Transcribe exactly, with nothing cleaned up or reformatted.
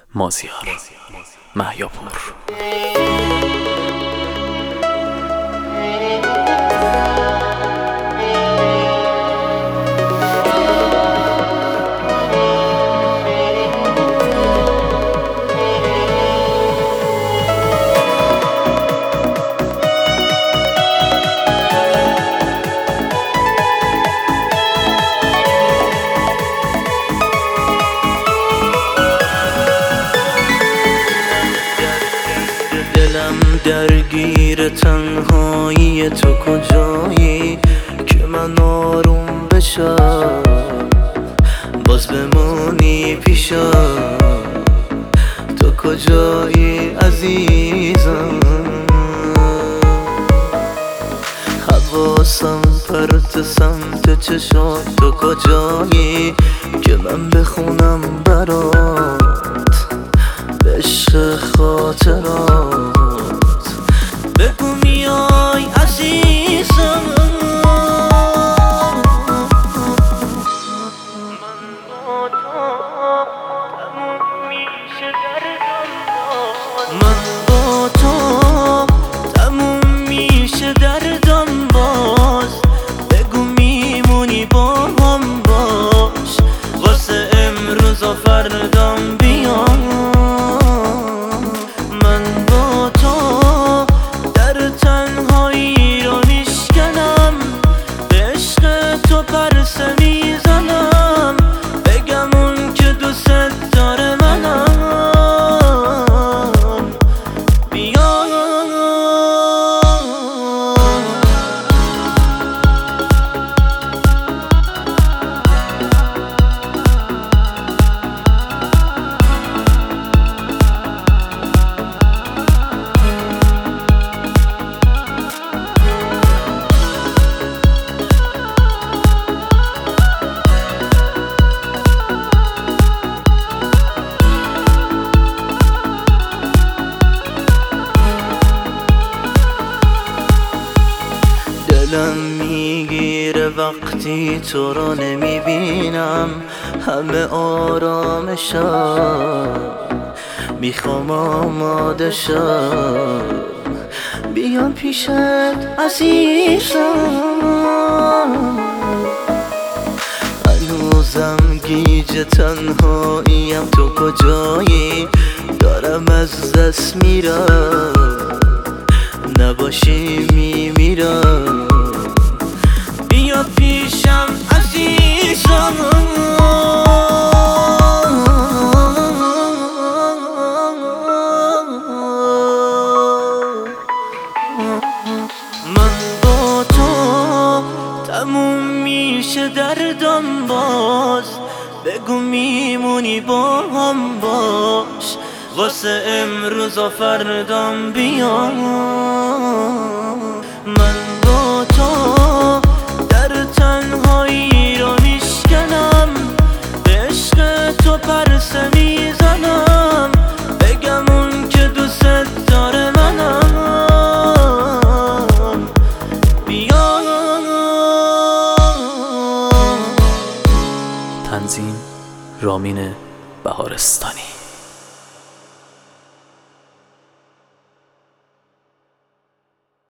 مازیار مهیاپور. دلم درگیر تنهایی تو کجایی که من آروم بشم، باز بمونی پیشم. تو کجایی عزیزم؟ حواسم پرت سمت چشات. تو کجایی که من بخونم برات عشق خاطرات؟ بگو میای عزیزم. من با تو تموم میشه دردم باز. من با تو تموم میشه دردم باز. بگو میمونی با هم باش، واسه امروز و فردام بیام. دلم میگیره وقتی تو رو نمیبینم، همه آرامشم. میخوام آماده شم بیام پیشت عزیزم. هنوزم گیج تنهاییم. تو کجایی؟ دارم از دست میرم، نباشی میمیرم. بیا پیشم عزیزم. من با تو تموم میشه دردم باز. بگو میمونی با هم باش، واسه امروز و فردام بیام. من با تو در تنهایی رو میشکنم، به عشق تو پرسه میزنم. بگم اون که دوست داره منم. بیا. تنظیم رامین بهارستانی.